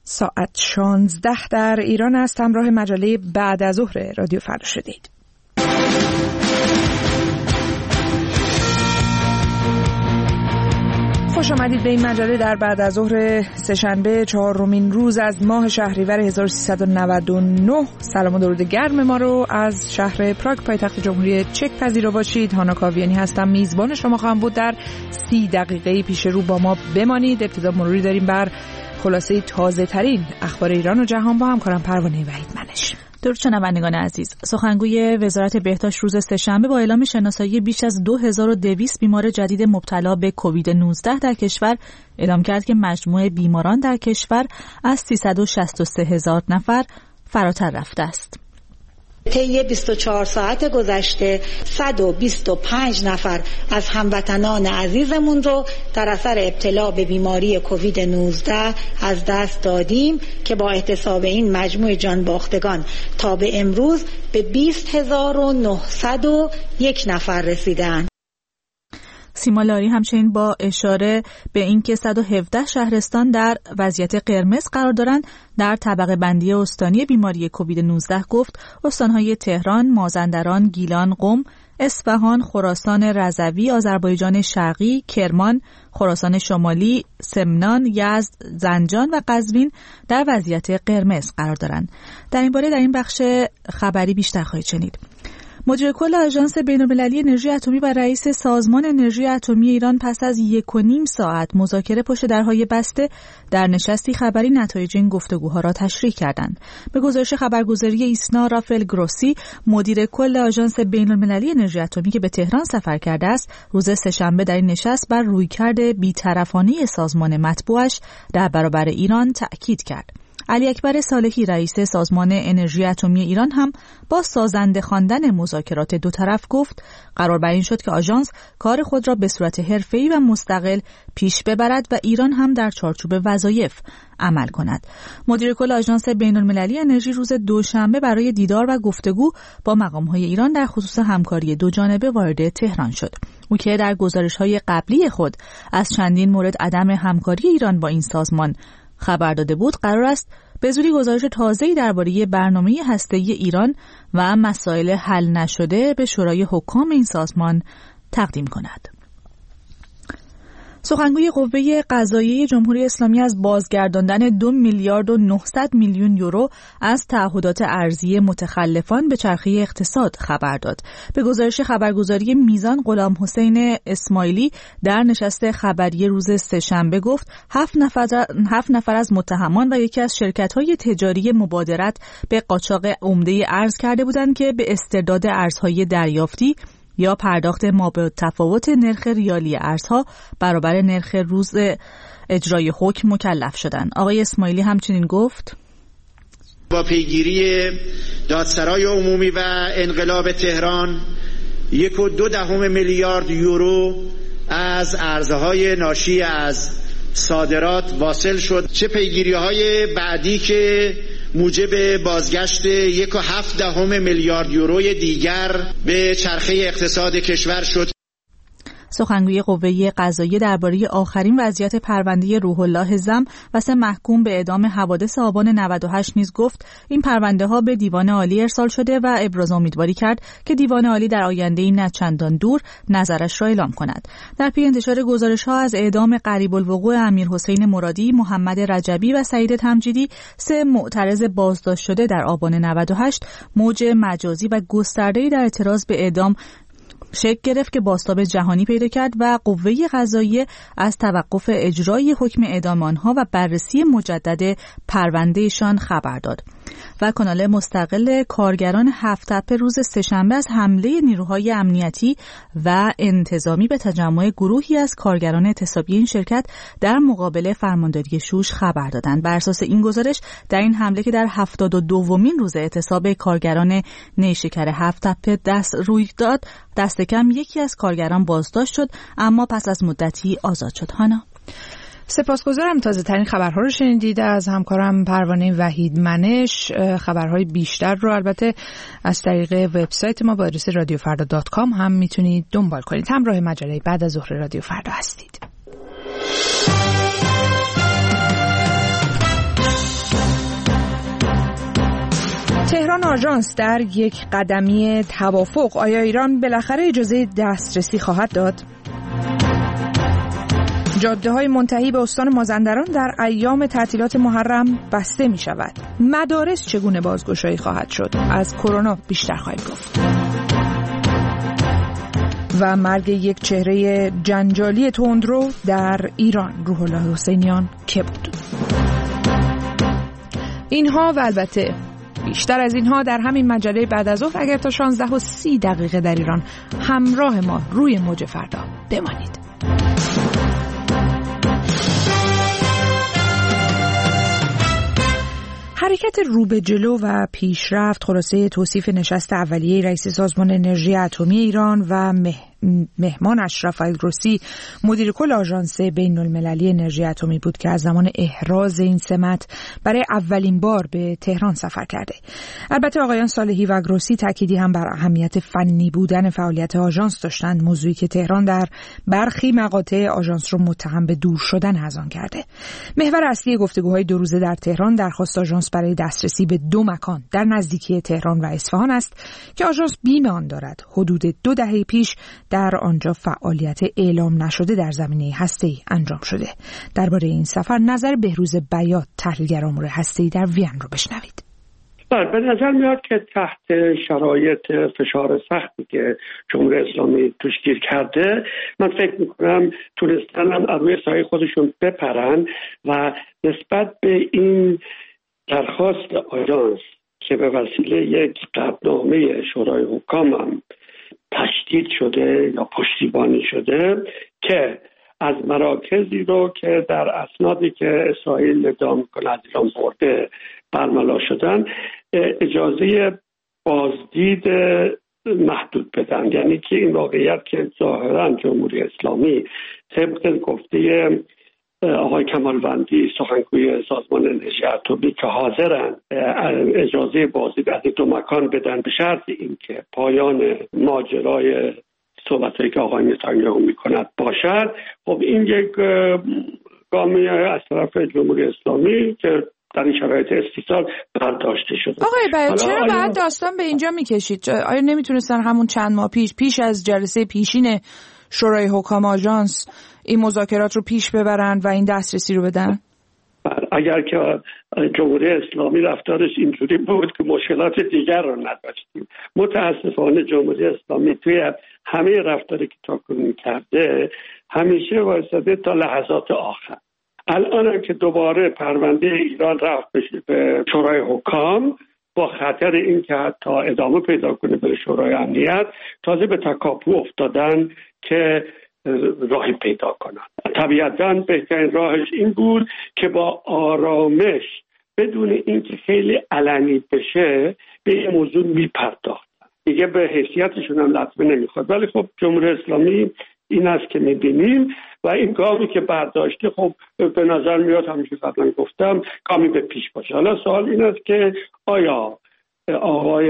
ساعت 16 در ایران است. همراه مجله بعد از ظهر رادیو فردا شدید. خوش آمدید به این مجله در بعد از ظهر سه‌شنبه 4مین روز از ماه شهریور 1399. سلام و درود گرم ما رو از شهر پراگ پایتخت جمهوری چک پذیرا باشید. هانا کاویانی هستم، میزبان شما خواهم بود. در 30 دقیقه پیش رو با ما بمانید. ابتدا مروری داریم بر خلاصه تازه ترین اخبار ایران و جهان با همکارم پروانه وحید منش. درود شنوندگان عزیز. سخنگوی وزارت بهداشت روز سه‌شنبه با اعلام شناسایی بیش از 2200 بیمار جدید مبتلا به کووید 19 در کشور اعلام کرد که مجموع بیماران در کشور از 363,000 نفر فراتر رفته است. طی 24 ساعت گذشته 125 نفر از هموطنان عزیزمون رو در اثر ابتلا به بیماری کووید 19 از دست دادیم که با احتساب این مجموع جان باختگان تا به امروز به 20,901 نفر رسیدند. سیما لاری همچنین با اشاره به اینکه 117 شهرستان در وضعیت قرمز قرار دارند در طبقه بندی استانی بیماری کووید 19 گفت استانهای تهران، مازندران، گیلان، قم، اصفهان، خراسان رضوی، آذربایجان شرقی، کرمان، خراسان شمالی، سمنان، یزد، زنجان و قزوین در وضعیت قرمز قرار دارند. در این باره در این بخش خبری بیشتر خواهید شنید. مدیر کل آژانس بین‌المللی انرژی اتمی و رئیس سازمان انرژی اتمی ایران پس از 1.5 ساعت مذاکره پشت درهای بسته در نشستی خبری نتایج این گفتگوها را تشریح کردند. به گزارش خبرگزاری ایسنا، رافائل گروسی، مدیر کل آژانس بین‌المللی انرژی اتمی که به تهران سفر کرده است، روز سه‌شنبه در این نشست بر رویکرد بی‌طرفانه سازمان مطبوعش در برابر ایران تأکید کرد. علی اکبر صالحی رئیس سازمان انرژی اتمی ایران هم با سازنده خواندن مذاکرات دو طرف گفت قرار بر این شد که آژانس کار خود را به صورت حرفه‌ای و مستقل پیش ببرد و ایران هم در چارچوب وظایف عمل کند. مدیر کل آژانس بین‌المللی انرژی روز دوشنبه برای دیدار و گفتگو با مقام‌های ایران در خصوص همکاری دو جانبه وارد تهران شد. او که در گزارش‌های قبلی خود از چندین مورد عدم همکاری ایران با این سازمان خبر داده بود، قرار است به زودی گزارش تازه‌ای درباره برنامه هسته‌ای ایران و مسائل حل نشده به شورای حکام این سازمان تقدیم کند. سخنگوی قوه قضاییه جمهوری اسلامی از بازگرداندن 2,900,000,000 یورو از تعهدات ارضی متخلفان به چرخه اقتصاد خبر داد. به گزارش خبرگزاری میزان، غلام حسین اسماعیلی در نشست خبری روز سه‌شنبه گفت 7 نفر از متهمان و یکی از شرکت‌های تجاری مبادرت به قاچاق عمده ارز کرده بودند که به استرداد ارزهای دریافتی یا پرداخت مابعدالتفاوت نرخ ریالی ارزها برابر نرخ روز اجرای حکم مکلف شدند. آقای اسماعیلی همچنین گفت با پیگیری دادسرای عمومی و انقلاب تهران 1.2 میلیارد یورو از ارزهای ناشی از صادرات واصل شد. چه پیگیری‌های بعدی که موجب بازگشت 1.7 میلیارد یوروی دیگر به چرخه اقتصاد کشور شد. سخنگوی قوه قضاییه درباره آخرین وضعیت پرونده روح الله زم و 3 محکوم به اعدام حوادث آبان 98 نیز گفت این پرونده ها به دیوان عالی ارسال شده و ابراز امیدواری کرد که دیوان عالی در آینده نه چندان دور نظرش را اعلام کند. در پی انتشار گزارش ها از اعدام قریب الوقوع امیرحسین مرادی، محمد رجبی و سعید تمجیدی، 3 معترض بازداشت شده در آبان 98، موج مجازی و گسترده‌ای در اعتراض به اعدام شکل گرفت که بازتاب جهانی پیدا کرد و قوه قضاییه از توقف اجرای حکم اعدام آنها و بررسی مجدد پروندهشان خبر داد. و کانال مستقل کارگران هفت تپه روز سه‌شنبه از حمله نیروهای امنیتی و انتظامی به تجمع گروهی از کارگران اعتصابی این شرکت در مقابل فرمانداری شوش خبر دادند. بر اساس این گزارش در این حمله که در 72مین روز اعتصاب کارگران نیشکر هفت تپه روی داد، دست کم یکی از کارگران بازداشت شد اما پس از مدتی آزاد شد. هانا سپاسگزارم. تازه ترین خبرها رو شنیدید از همکارم پروانه وحید منش. خبرهای بیشتر رو البته از طریق وبسایت ما با آدرس radiofrda.com هم میتونید دنبال کنید. همراه مجله بعد از ظهر رادیو فردا هستید. تهران آژانس در یک قدمی توافق، آیا ایران بالاخره اجازه دسترسی خواهد داد؟ جاده‌های منتهی به استان مازندران در ایام تعطیلات محرم بسته می شود. مدارس چگونه بازگشایی خواهد شد؟ از کرونا بیشتر خواهیم گفت. و مرگ یک چهره جنجالی تندرو در ایران، روح الله حسینیان که بود. اینها و البته بیشتر از اینها در همین مجله بعد از ظهر، اگر تا 16:30 در ایران همراه ما روی موج فردا بمانید. حرکت رو به جلو و پیشرفت خلاصه توصیف نشست اولیه رئیس سازمان انرژی اتمی ایران و مهمانش رافائل گروسی، مدیر کل آژانس بین‌المللی انرژی اتمی بود که از زمان احراز این سمت برای اولین بار به تهران سفر کرده. البته آقایان صالحی و گروسی تأکیدی هم بر اهمیت فنی بودن فعالیت آژانس داشتند، موضوعی که تهران در برخی مقاطع آژانس رو متهم به دور شدن از آن کرده. محور اصلی گفتگوهای 2 روزه در تهران درخواست آژانس برای دسترسی به 2 مکان در نزدیکی تهران و اصفهان است که آژانس بیم آن دارد. حدود 2 دهه پیش در آنجا فعالیت اعلام نشده در زمینه هسته‌ای انجام شده. درباره این سفر نظر بهروز بیات، تحلیلگر امور هسته‌ای در وین رو بشنوید. به نظر میاد که تحت شرایط فشار سختی که جمهوری اسلامی توش گیر کرده، من فکر میکنم تونستن از روی سایه خودشون بپرن و نسبت به این درخواست آژانس که به وسیله یک قطعنامه شورای حکام هم تشدید شده یا پشتیبانی شده که از مراکزی رو که در اسنادی که اسرائیل ادعا میکنه از ایران برده برملا شدن، اجازه بازدید محدود بدن. یعنی که این واقعیت که ظاهرا جمهوری اسلامی طبق گفته آقای کمالوندی سخنگوی سازمان انرژی اتمی که حاضرن اجازه بازدید از 2 مکان بدن به شرط اینکه پایان ماجرای صحبتایی که آقای نتانیاهو میکند باشد، خب این یک گامی از طرف جمهوری اسلامی که در این شرایط استیصال برداشته شده. آقای بیات، چرا بعد داستان به اینجا میکشید؟ آیا نمیتونستن همون چند ماه پیش از جلسه پیشین شورای حکام آژانس این مذاکرات رو پیش ببرن و این دسترسی رو بدن؟ اگر که جمهوری اسلامی رفتارش اینجوری بود که مشکلات دیگر رو نداشتیم. متاسفانه جمهوری اسلامی توی همه رفتاری که تاکنون کرده همیشه وایساده تا لحظات آخر. الان هم که دوباره پرونده ایران رفت به شورای حکام با خطر این که حتی ادامه پیدا کنه به شورای امنیت، تازه به تکاپو افتادن که راهی پیدا کنن. طبیعتاً بهترین راهش این بود که با آرامش بدون اینکه خیلی علنی بشه به این موضوع میپرداختن. دیگه به حیثیتشون هم لطمه نمیخواد. ولی خب جمهوری اسلامی این است که میبینیم و این گامی که برداشته خب به نظر میاد، همیشه قبلا گفتم، گامی به پیش باشه. حالا سوال این است که آیا آقای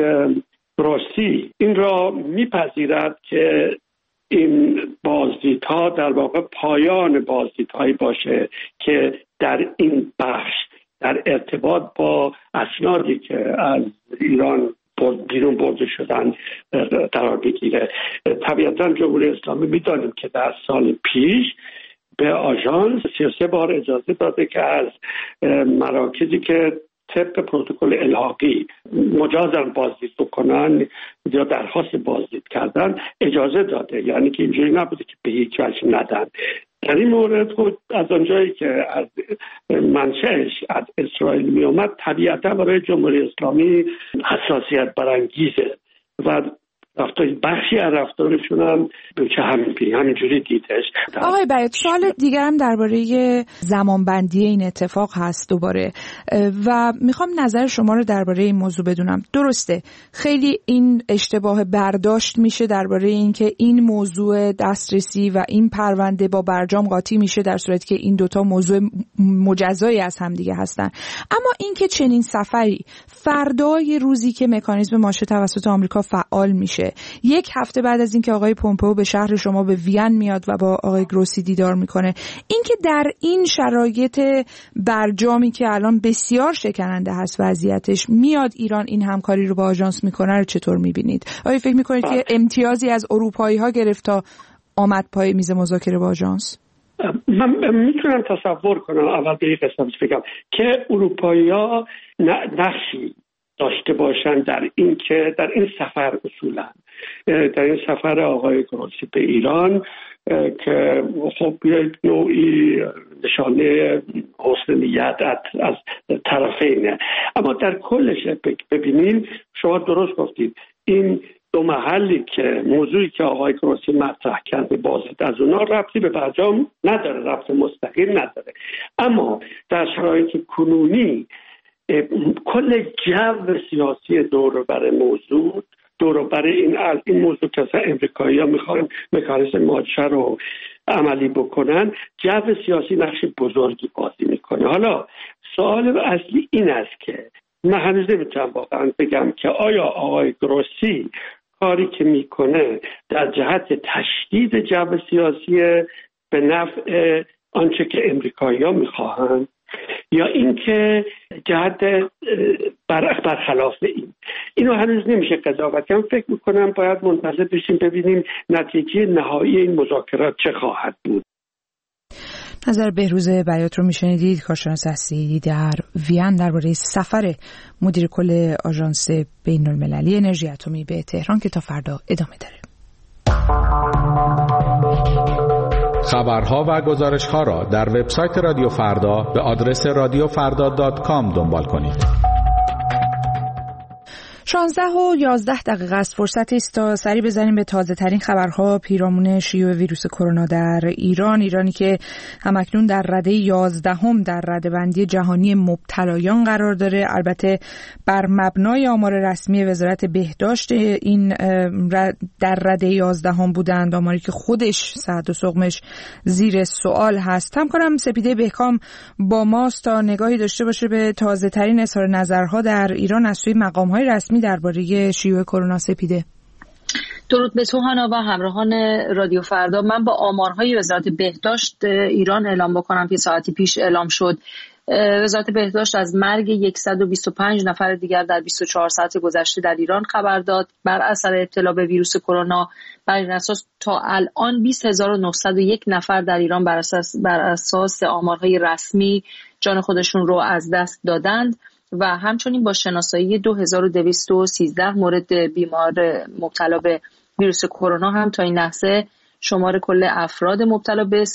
گروسی این را میپذیرد که این بازدیدها در واقع پایان بازدیدهایی باشه که در این بخش در ارتباط با اسنادی که از ایران بیرون برده شدن قرار بگیره. طبیعتا جمهوری اسلامی میدانیم که در سال پیش به آژانس 33 بار اجازه داده که از مراکزی که طبق پروتکل الحاقی مجازن بازدید بکنن یا درخواست بازدید کردن اجازه داده. یعنی که اینجوری نبوده که به هیچ وجه ندن. در این مورد خود از آنجایی که از منشأش از اسرائیل می اومد، طبیعتا برای جمهوری اسلامی حساسیت برانگیزه و بخشی از رفتارشون هم که همینجوری دیدش. آقای بیات، سوال دیگر هم درباره زمانبندی این اتفاق هست دوباره و میخوام نظر شما رو درباره این موضوع بدونم. درسته خیلی این اشتباه برداشت میشه درباره این که این موضوع دسترسی و این پرونده با برجام قاطی میشه در صورتی که این دوتا موضوع مجزایی از هم دیگه هستن. اما این که چنین سفری فردای روزی که مکانیزم ماشه توسط آمریکا فعال میشه میشه. یک هفته بعد از اینکه آقای پومپئو به شهر شما به وین میاد و با آقای گروسی دیدار میکنه، اینکه در این شرایط برجامی که الان بسیار شکننده هست وضعیتش، میاد ایران این همکاری رو با آژانس میکنه رو چطور میبینید؟ آیا فکر میکنید که امتیازی از اروپایی ها گرفت تا آمد پای میز مذاکره با آژانس؟ من میتونم تصور کنم، اول به این قسمت بگم که اروپایی‌ها نقشی داشته باشن در این که در این سفر اصولا در این سفر آقای گروسی به ایران که خب یک نوعی نشانه حسن نیت از طرفینه، اما در کلش ببینیم، شما درست گفتید، این دو محلی که موضوعی که آقای گروسی مطرح کرده بازد از اونا ربطی به برجام نداره، ربط مستقیم نداره، اما در شرایط کنونی کل جو سیاسی دور بر موضوع، دور بر این موضوع که امریکایی‌ها میخوان مکانیزم ماجرا رو عملی بکنن، جو سیاسی نقش بزرگی بازی میکنه. حالا سوال اصلی این است که من هنوز نمیتونم واقعا بگم که آیا آقای گروسی کاری که میکنه در جهت تشدید جو سیاسی به نفع آنچه که امریکایی‌ها میخواهند یا اینکه جهت برخلاف اینو هنوز نمیشه قضاوت کرد. فکر میکنم باید منتظر بشیم ببینیم نتیجه نهایی این مذاکرات چه خواهد بود. نظر بهروز بیات رو میشنیدید، کارشناس هستی در وین، درباره سفر مدیر کل آژانس بین‌المللی انرژی اتمی به تهران که تا فردا ادامه داره. خبرها و گزارش‌ها را در وبسایت رادیو فردا به آدرس radiofarda.com دنبال کنید. 11:11 است. فرصتی است تا سری بزنیم به تازه ترین خبرها پیرامون شیوع ویروس کرونا در ایرانی که همکنون در رده 11 در رده‌بندی جهانی مبتلایان قرار داره. البته بر مبنای آمار رسمی وزارت بهداشت این در رده 11 بودند، آماری که خودش صحت و سقمش زیر سوال هست. همکارم سپیده بهکام با ماست تا نگاهی داشته باشه به تازه ترین اظهار نظرها در ایران از سوی مقام‌های رسمی درباره شیوع کرونا. سپیده، درود به تو هانا و همراهان رادیو فردا. من با آمارهای وزارت بهداشت ایران اعلام بکنم که ساعتی پیش اعلام شد. وزارت بهداشت از مرگ 125 نفر دیگر در 24 ساعت گذشته در ایران خبر داد. بر اثر ابتلا به ویروس کرونا بر این اساس تا الان 20901 نفر در ایران بر اساس آمارهای رسمی جان خودشون رو از دست دادند و همچنین با شناسایی 2213 مورد بیمار مبتلا به ویروس کرونا هم تا این لحظه شمار کل افراد مبتلا به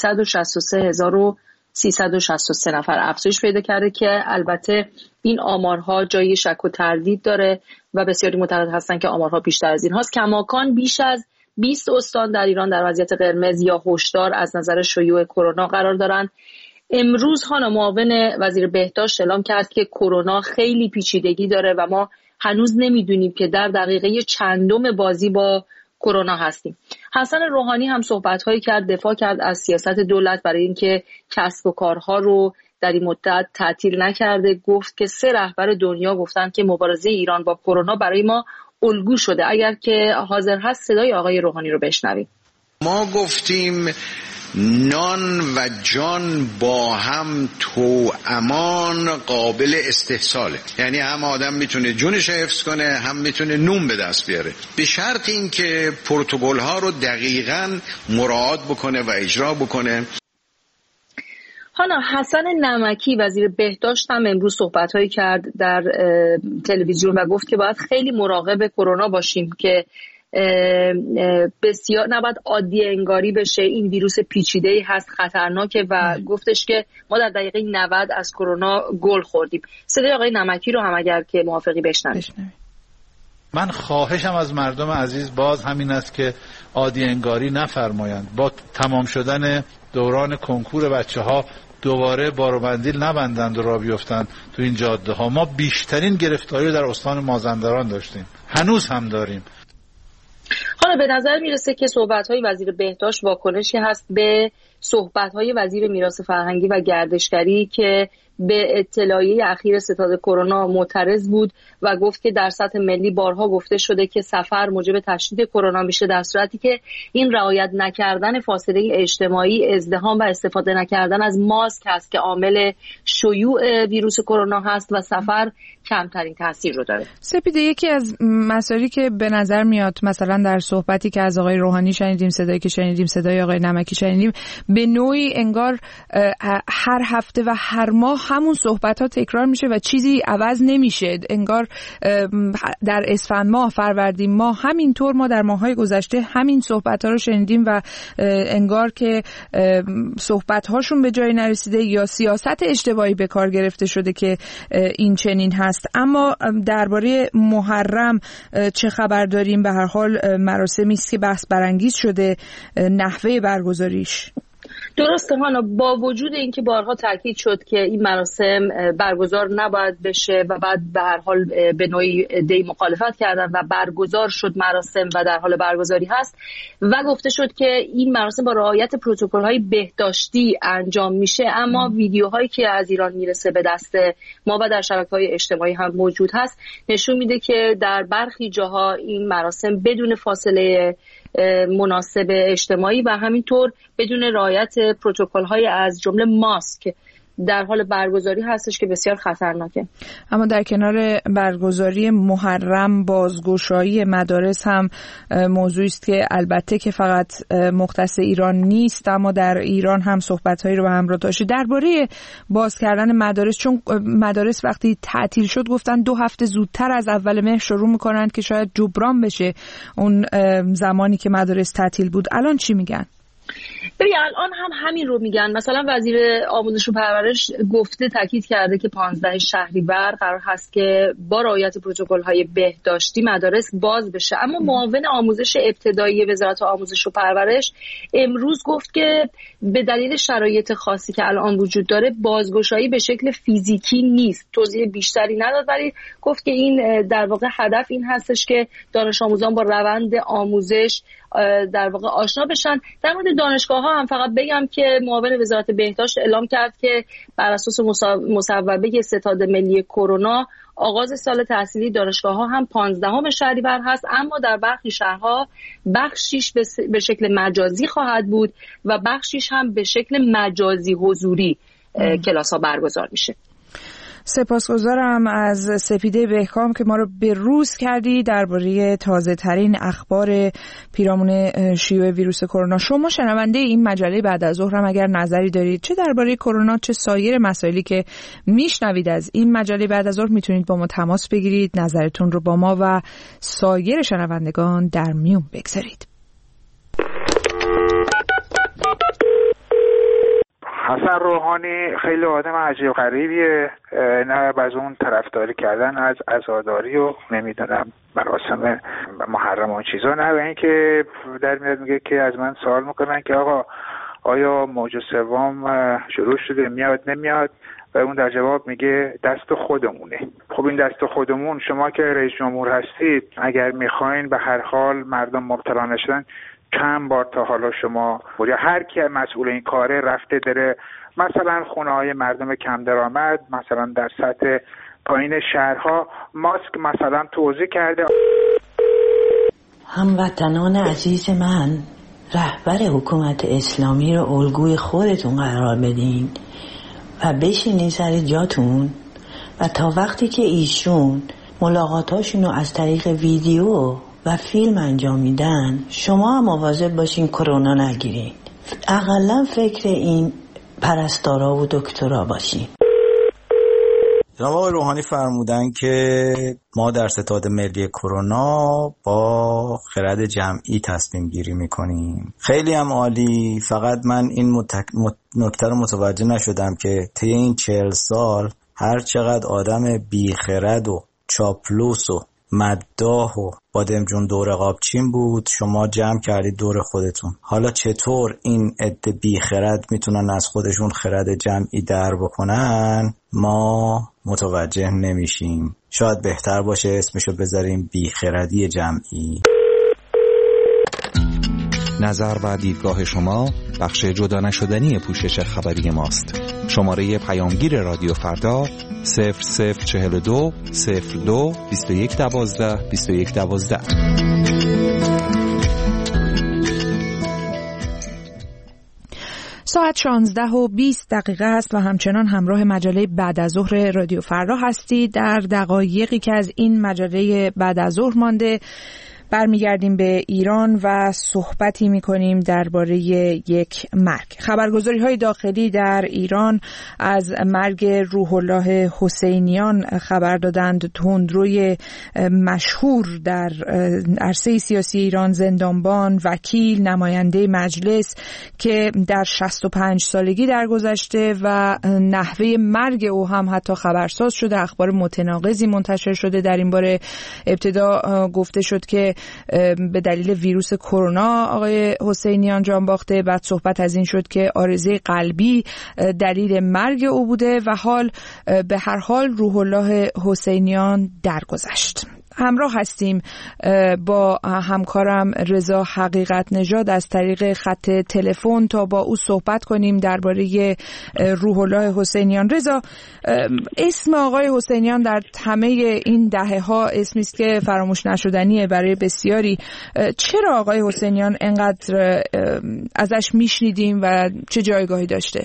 363,363 نفر افزایش پیدا کرده که البته این آمارها جای شک و تردید داره و بسیاری معتقد هستند که آمارها بیشتر از این هاست. کماکان بیش از 20 استان در ایران در وضعیت قرمز یا هشدار از نظر شیوع کرونا قرار دارند. امروز هانا معاون وزیر بهداشت اعلام کرد که کرونا خیلی پیچیدگی داره و ما هنوز نمیدونیم که در دقیقه چندم بازی با کرونا هستیم. حسن روحانی هم صحبت‌هایی کرد، دفاع کرد از سیاست دولت برای اینکه کسب و کارها رو در این مدت تعطیل نکرده. گفت که 3 رهبر دنیا گفتن که مبارزه ایران با کرونا برای ما الگو شده. اگر که حاضر هست صدای آقای روحانی رو بشنویم. ما گفتیم نان و جان با هم توامان قابل استحصاله، یعنی هم آدم میتونه جونش حفظ کنه هم میتونه نون به دست بیاره، به شرط اینکه پروتکل ها رو دقیقاً مراعات بکنه و اجرا بکنه. هانا، حسن نمکی وزیر بهداشت هم امروز صحبت‌هایی کرد در تلویزیون و گفت که باید خیلی مراقب کرونا باشیم که بسیار نباید عادی انگاری بشه. این ویروس پیچیده‌ای هست، خطرناکه و گفتش که ما در دقیقه 90 از کرونا گل خوردیم. صدای آقای نمکی رو هم اگر که موافقی بشنویم. من خواهشم از مردم عزیز باز همین است که عادی انگاری نفرمایند. با تمام شدن دوران کنکور بچه‌ها دوباره باروبندیل نبندند و راه بیفتند تو این جاده ها. ما بیشترین گرفتاری رو در استان مازندران داشتیم، هنوز هم داریم. حالا به نظر میرسه که صحبت‌های وزیر بهداشت واکنشی هست به صحبت‌های وزیر میراث فرهنگی و گردشگری که به اطلاعیه اخیر ستاد کرونا معترض بود و گفت که در سطح ملی بارها گفته شده که سفر موجب تشدید کرونا میشه، در صورتی که این رعایت نکردن فاصله اجتماعی، ازدحام و استفاده نکردن از ماسک هست که عامل شیوع ویروس کرونا هست و سفر کمترین تاثیر رو داره. سپیده، یکی از مسائلی که به نظر میاد مثلا در صحبتی که از آقای روحانی شنیدیم، صدایی که شنیدیم، صدای آقای نمکی شنیدیم، به نوعی انگار هر هفته و هر ماه همون صحبت ها تکرار میشه و چیزی عوض نمیشه. انگار در اسفند ماه، فروردین ماه، همینطور ما در ماه‌های گذشته همین صحبت ها رو شنیدیم و انگار که صحبت هاشون به جایی نرسیده یا سیاست اشتباهی به کار گرفته شده که این چنین هست. اما درباره محرم چه خبر داریم؟ به هر حال مراسمی است که بحث برانگیز شده نحوه برگزاریش. درسته هانا، با وجود اینکه بارها تاکید شد که این مراسم برگزار نباید بشه و بعد به هر حال به نوعی عده‌ای مخالفت کردن و برگزار شد مراسم و در حال برگزاری هست و گفته شد که این مراسم با رعایت پروتکل‌های بهداشتی انجام میشه، اما ویدیوهایی که از ایران میرسه به دست ما و در شبکه‌های اجتماعی هم موجود هست نشون میده که در برخی جاها این مراسم بدون فاصله مناسب اجتماعی و همینطور بدون رعایت پروتکل‌های از جمله ماسک در حال برگزاری هستش که بسیار خطرناکه. اما در کنار برگزاری محرم، بازگشایی مدارس هم موضوعی است که البته که فقط مختص ایران نیست، اما در ایران هم صحبت‌هایی رو به همراه داشته درباره باز کردن مدارس، چون مدارس وقتی تعطیل شد گفتن 2 هفته زودتر از اول مهر شروع می‌کنن که شاید جبران بشه اون زمانی که مدارس تعطیل بود. الان چی میگن؟ ببین الان هم همین رو میگن. مثلا وزیر آموزش و پرورش گفته، تاکید کرده که 15 شهریور قرار هست که با رعایت پروتکل‌های بهداشتی مدارس باز بشه، اما معاون آموزش ابتدایی وزارت آموزش و پرورش امروز گفت که به دلیل شرایط خاصی که الان وجود داره بازگشایی به شکل فیزیکی نیست. توضیح بیشتری نداد، ولی گفت که این در واقع هدف این هستش که دانش آموزان با روند آموزش در واقع آشنا بشن. در مورد دانشگاه‌ها هم فقط بگم که معاون وزارت بهداشت اعلام کرد که بر اساس مصوبه ستاد ملی کرونا آغاز سال تحصیلی دانشگاه‌ها هم 15 شهریور هست، اما در برخی شهرها بخشیش به شکل مجازی خواهد بود و بخشیش هم به شکل مجازی حضوری کلاس‌ها برگزار میشه. سپاسگزارم از سپیده بهکام که ما رو به روز کردی درباره تازه ترین اخبار پیرامون شیوع ویروس کرونا. شما شنونده این مجله بعد از ظهر هم اگر نظری دارید چه درباره کرونا چه سایر مسائلی که میشنوید از این مجله بعد از ظهر، میتونید با ما تماس بگیرید، نظرتون رو با ما و سایر شنوندگان در میون بگذارید. حسن روحانی خیلی آدم عجیب غریبیه، نه از اون طرفداری کردن از عزاداری و نمیدونم مراسم محرم و اون چیزا، نه به این که در میاد میگه که از من سوال میکنن که آقا آیا موج سوم شروع شده، میاد نمیاد، و اون در جواب میگه دست خودمونه. خب این دست خودمون، شما که رئیس جمهور هستید اگر میخواین به هر حال مردم مبتلا نشدن، چند بار تا حالا شما یا هر کی مسئول این کاره رفته داره مثلا خونه های مردم کم درآمد، مثلا در سطح پایین شهرها ماسک مثلا توزیع کرده؟ هموطنان عزیز من، رهبر حکومت اسلامی رو الگوی خودتون قرار بدین و بشینین سر جاتون و تا وقتی که ایشون ملاقاتاشون رو از طریق ویدیو و فیلم انجام میدن شما هم مواظب باشین کرونا نگیرین. اقلا فکر این پرستارا و دکترا باشین. جناب آقای روحانی فرمودن که ما در ستاد ملی کرونا با خرد جمعی تصمیم گیری میکنیم. خیلی هم عالی، فقط من این نکته رو متوجه نشدم که طی این 40 سال هر چقدر آدم بیخرد و چاپلوس و مداح و بادمجون دور قابچین بود شما جمع کردید دور خودتون. حالا چطور این عده بیخرد میتونن از خودشون خرد جمعی در بکنن ما متوجه نمیشیم. شاید بهتر باشه اسمشو بذاریم بیخردی جمعی. نظر و دیدگاه شما بخش جدا نشدنی پوشش خبری ماست. شماره پیامگیر رادیو فردا 0042 02 2112 2112. ساعت 16:20 است و همچنان همراه مجله بعد از ظهر رادیو فردا هستید. در دقایقی که از این مجله بعد از ظهر مانده برمیگردیم به ایران و صحبتی میکنیم درباره یک مرگ. خبرگزاری‌های داخلی در ایران از مرگ روح الله حسینیان خبر دادند. تندروی مشهور در عرصه سیاسی ایران، زندانبان، وکیل، نماینده مجلس که در 65 سالگی درگذشته و نحوه مرگ او هم حتی خبرساز شده. اخبار متناقضی منتشر شده در این باره. ابتدا گفته شد که به دلیل ویروس کرونا آقای حسینیان جان باخته، بعد صحبت از این شد که عارضه قلبی دلیل مرگ او بوده و حال به هر حال روح الله حسینیان درگذشت. همراه هستیم با همکارم رضا حقیقت نژاد از طریق خط تلفن تا با او صحبت کنیم درباره روح الله حسینیان. رضا، اسم آقای حسینیان در همه این دهه‌ها اسمی است که فراموش نشدنیه برای بسیاری. چرا آقای حسینیان انقدر ازش میشنیدیم و چه جایگاهی داشته؟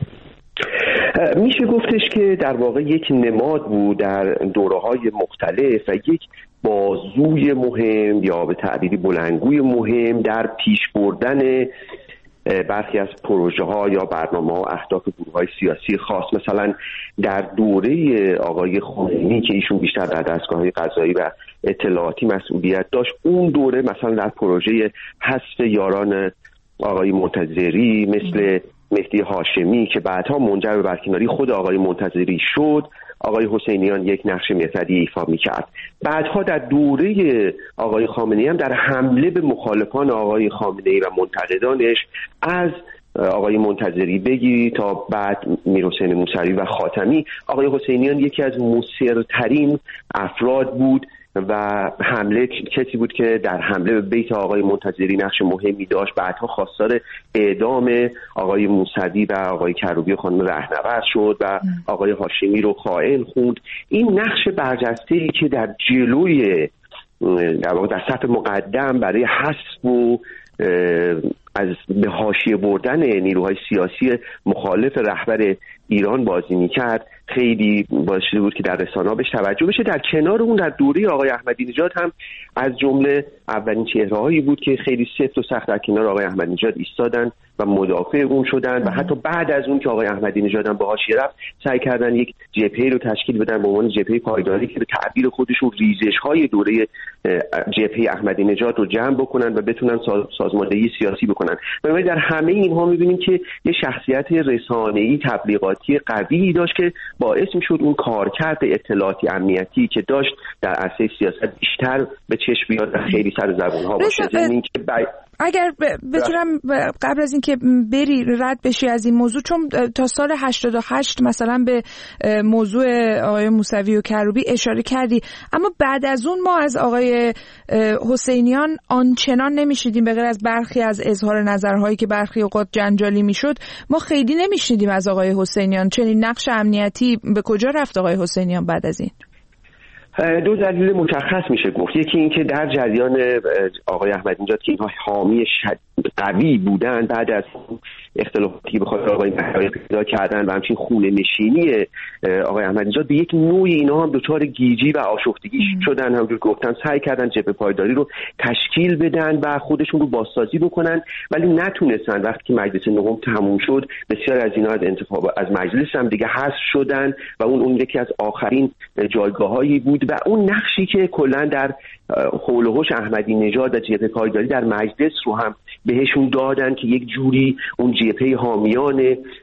میشه گفتش که در واقع یک نماد بود در دوره‌های مختلف و یک بازوی مهم یا به تعبیری بلندگوی مهم در پیش بردن برخی از پروژه ها یا برنامه ها اهداف گروه های سیاسی خاص. مثلا در دوره آقای خمینی که ایشون بیشتر در دستگاه های قضایی و اطلاعاتی مسئولیت داشت، اون دوره مثلا در پروژه حذف یاران آقای منتظری مثل مهدی هاشمی که بعدها منجر به برکناری خود آقای منتظری شد، آقای حسینیان یک نقش مرتدی ایفا می‌کرد. بعدها در دوره آقای خامنه‌ای هم در حمله به مخالفان آقای خامنه‌ای و منتقدانش از آقای منتظری بگیری تا بعد میرحسین موسوی و خاتمی، آقای حسینیان یکی از مؤثرترین افراد بود و حمله کسی بود که در حمله به بیت آقای منتظری نقش مهمی داشت. بعدها خواستار اعدام آقای موسوی و آقای کروبی و خانم رهنورد شد و آقای هاشمی رو خائن خوند. این نقش برجسته‌ای که در جلوی در صف مقدم برای حذف و از به حاشیه بردن نیروهای سیاسی مخالف رهبر ایران بازی میکرد خیلی باعث شده بود که در رسانه‌ها بهش توجه بشه. در کنار اون در دوره آقای احمدی نژاد هم از جمله اولین چهره‌هایی بود که خیلی سفت و سخت در کنار آقای احمدی نژاد ایستادن و مدافع اون شدن و حتی بعد از اون که آقای احمدی نژاد هم به حاشیه رفت سعی کردن یک جبهه رو تشکیل بدن به عنوان جبهه پایداری که به تعبیر خودشون ریزش‌های دوره جبهه احمدی نژاد رو جمع بکنن و بتونن سازماندهی سیاسی بکنن. و در همه اینها می‌بینیم که یه شخصیت رسانه‌ای تبلیغاتی قوی داشت که باعث می‌شد اون کارکرد اطلاعاتی امنیتی که داشت در عرصه سیاست بیشتر به چشم بیاد و خیلی سر زبون‌ها باشه. اگر بتونم قبل از اینکه بری رد بشی از این موضوع، چون تا سال 88 مثلا به موضوع آقای موسوی و کروبی اشاره کردی، اما بعد از اون ما از آقای حسینیان آنچنان نمیشنیدیم. به غیر از برخی از اظهار نظرهایی که برخی اوقات جنجالی میشد، ما خیلی نمیشنیدیم از آقای حسینیان. چنین نقش امنیتی به کجا رفت آقای حسینیان بعد از این؟ دو دلیل مشخص میشه گفت. یکی این که در جریان آقای احمدی نژاد که اینها حامی قوی بودن، بعد از اختلافاتی به خاطر آقای مهدی پیدا کردن و همچنین خونه نشینی آقای احمدی نژاد، به یک نوعی اینا هم دچار گیجی و آشفتگی شدن. همونجور گفتن سعی کردن جبهه پایداری رو تشکیل بدن و خودشون رو بازسازی بکنن، ولی نتونستن. وقتی که مجلس نهم تموم شد، بسیار از اینا از انتخاب از مجلس هم دیگه حذف شدن و اون یکی از آخرین جایگاهایی بود و اون نقشی که کلا در حول و حوش احمدی نژاد و جبهه پایداری در مجلس رو هم بهشون دادن که یک جوری اون جبهه حامیان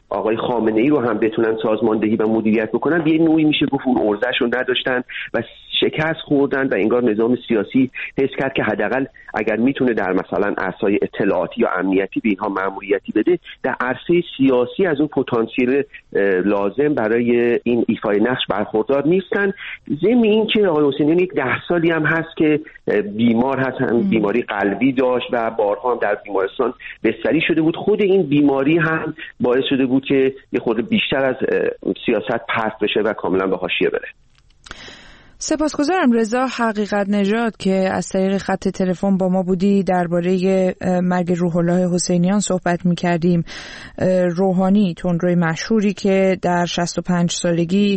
آقای خامنه‌ای رو هم بتونن سازماندهی و مدیریت بکنن، یه نوعی میشه گفت اون ارزش رو نداشتن و شکست خوردن و انگار نظام سیاسی حس کرد که حداقل اگر میتونه در مثلا عرصه‌های اطلاعاتی یا امنیتی به اینها مأموریتی بده، در عرصه سیاسی از اون پتانسیل لازم برای این ایفای نقش برخوردار نیستن. ضمن این که آقای حسینیان یک 10 سالی هم هست که بیمار هست، هم بیماری قلبی داشت و بارها هم در بیمارستان بستری شده بود. خود این بیماری هم باعث شده بود که یه خورده بیشتر از سیاست پرت بشه و کاملا به حاشیه بره. سپاسگزارم رضا حقیقت نژاد که از طریق خط تلفن با ما بودی. درباره مرگ روح الله حسینیان صحبت می‌کردیم. روحانی تندروی مشهوری که در 65 سالگی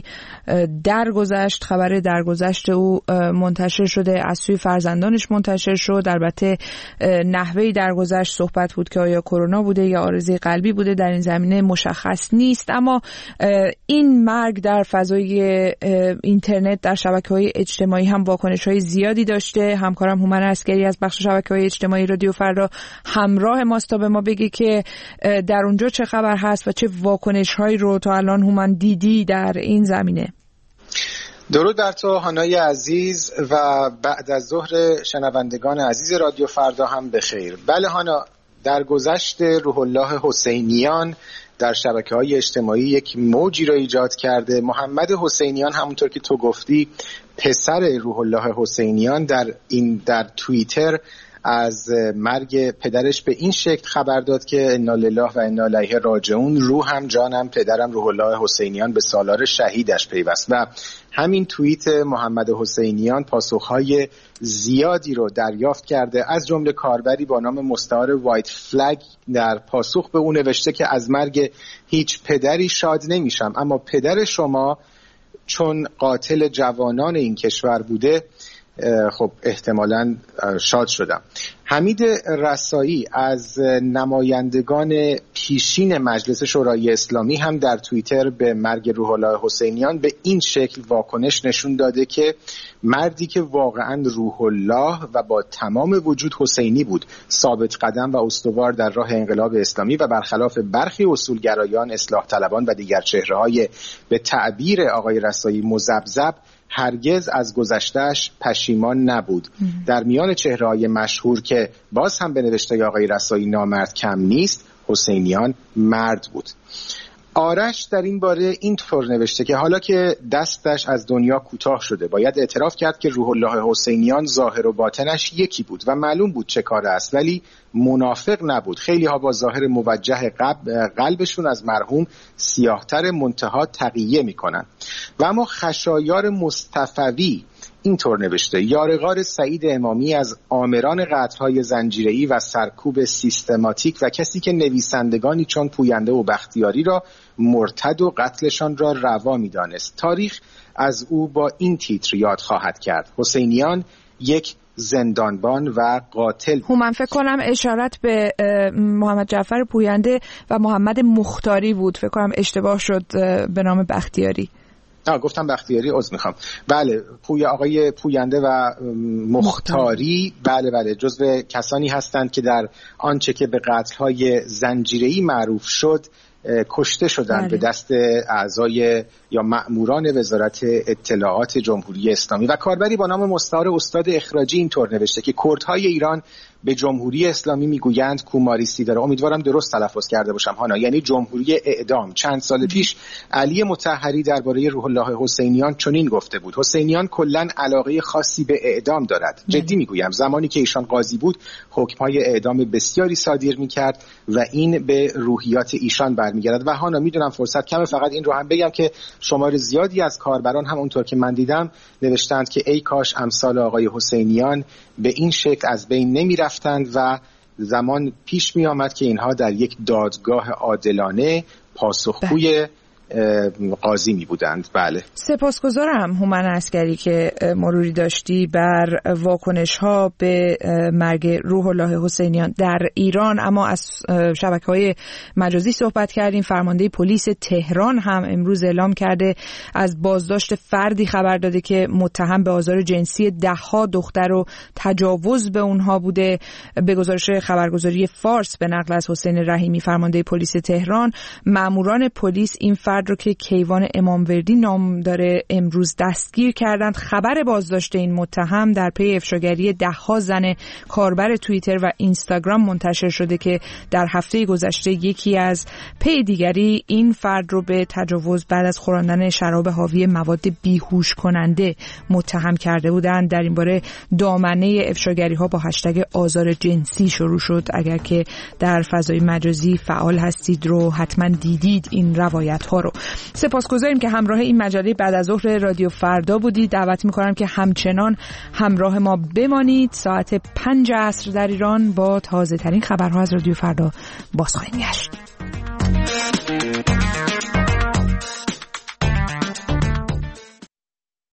درگذشت، خبر درگذشت او منتشر شده، از سوی فرزندانش منتشر شد. البته نحوهی درگذشت صحبت بود که آیا کرونا بوده یا عارضه قلبی بوده، در این زمینه مشخص نیست، اما این مرگ در فضای اینترنت، در شبکه‌های اجتماعی هم واکنش‌های زیادی داشته. همکارم هومن عسکری از بخش شبکه‌های اجتماعی رادیو فردا همراه ماست تا به ما بگه که در اونجا چه خبر هست و چه واکنش‌هایی رو تا الان هومن دیدی در این زمینه. درود بر تو هانای عزیز و بعد از ظهر شنوندگان عزیز رادیو فردا هم بخیر. بله هانا، در گذشت روح الله حسینیان در شبکه‌های اجتماعی یک موجی را ایجاد کرده. محمد حسینیان همونطور که تو گفتی پسر روح الله حسینیان در توییتر از مرگ پدرش به این شکل خبر داد که انا لله و انا الیه راجعون، روحم جانم پدرم روح الله حسینیان به سالار شهیدش پیوست. و همین توییت محمد حسینیان پاسخهای زیادی رو دریافت کرده، از جمله کاربری با نام مستعار وایت فلگ در پاسخ به اون نوشته که از مرگ هیچ پدری شاد نمیشم، اما پدر شما چون قاتل جوانان این کشور بوده خب احتمالاً شاد شدم. حمید رسایی از نمایندگان پیشین مجلس شورای اسلامی هم در توییتر به مرگ روح الله حسینیان به این شکل واکنش نشون داده که مردی که واقعاً روح الله و با تمام وجود حسینی بود، ثابت قدم و استوار در راه انقلاب اسلامی و برخلاف برخی اصولگرایان، اصلاح طلبان و دیگر چهره‌های به تعبیر آقای رسایی مذبذب، هرگز از گذشتهش پشیمان نبود. در میان چهره‌های مشهور که باز هم به نوشته آقای رسایی نامرد کم نیست، حسینیان مرد بود. آرش در این باره اینطور نوشته که حالا که دستش از دنیا کوتاه شده باید اعتراف کرد که روح الله حسینیان ظاهر و باطنش یکی بود و معلوم بود چه کار است، ولی منافق نبود. خیلی ها با ظاهر موجه قلبشون از مرحوم سیاهتر منتها تقیه میکنن. و اما خشایار مصطفوی اینطور نوشته: یارغار سعید امامی از آمران قتل‌های زنجیره‌ای و سرکوب سیستماتیک و کسی که نویسندگانی چون پوینده و بختیاری را مرتد و قتلشان را روا می‌دانست. تاریخ از او با این تیتر یاد خواهد کرد: حسینیان یک زندانبان و قاتل. من فکر کنم اشارت به محمد جعفر پوینده و محمد مختاری بود، فکر کنم اشتباه شد به نام بختیاری. گفتم بختیاری، عذر میخوام. بله، آقای پوینده و مختاری بله جزو کسانی هستند که در آنچه که به قتل‌های زنجیره‌ای معروف شد کشته شدند به دست اعضای یا مأموران وزارت اطلاعات جمهوری اسلامی. و کاربری با نام مستعار استاد اخراجی اینطور نوشته که کردهای ایران به جمهوری اسلامی میگویند کوماریستی داره. امیدوارم درست تلفظ کرده باشم هانا، یعنی جمهوری اعدام. چند سال پیش علی مطهری درباره روح الله حسینیان چنین گفته بود: حسینیان کلاً علاقه خاصی به اعدام دارد. جدی میگویم، زمانی که ایشان قاضی بود حکم‌های اعدام بسیاری صادر میکرد و این به روحیات ایشان برمیگردد. و هانا میدونم فرصت کمه، فقط این رو هم بگم که شمار زیادی از کاربران هم اونطور که من دیدم نوشتند که ای کاش امثال آقای حسینیان به این شکل از بین نمیرفتند و زمان پیش می آمد که اینها در یک دادگاه عادلانه پاسخگوی قاضی می بودند. بله. سپاسگزارم هومن عسکری که مروری داشتی بر واکنش ها به مرگ روح الله حسینیان در ایران. اما از شبکه‌های مجازی صحبت کردیم. فرمانده پلیس تهران هم امروز اعلام کرده از بازداشت فردی خبر داده که متهم به آزار جنسی 10 دختر و تجاوز به اونها بوده. به گزارش خبرگزاری فارس به نقل از حسین رحیمی فرمانده پلیس تهران، ماموران پلیس این فرد رو که کیوان اماموردی نام داره امروز دستگیر کردند. خبر بازداشت این متهم در پی افشاگری 10 زن کاربر توییتر و اینستاگرام منتشر شده که در هفته گذشته یکی از پی دیگری این فرد رو به تجاوز بعد از خوراندن شراب حاوی مواد بیهوش کننده متهم کرده بودند. در این باره دامنه افشاگری ها با هشتگ آزار جنسی شروع شد. اگر که در فضای مجازی فعال هستید رو حتما دیدید این روایت ها رو. سپاسگزاریم که همراه این مجله بعد از ظهر رادیو فردا بودید. دعوت میکنم که همچنان همراه ما بمانید. ساعت 5 عصر در ایران با تازه ترین خبرها از رادیو فردا باز خواهیم گشت.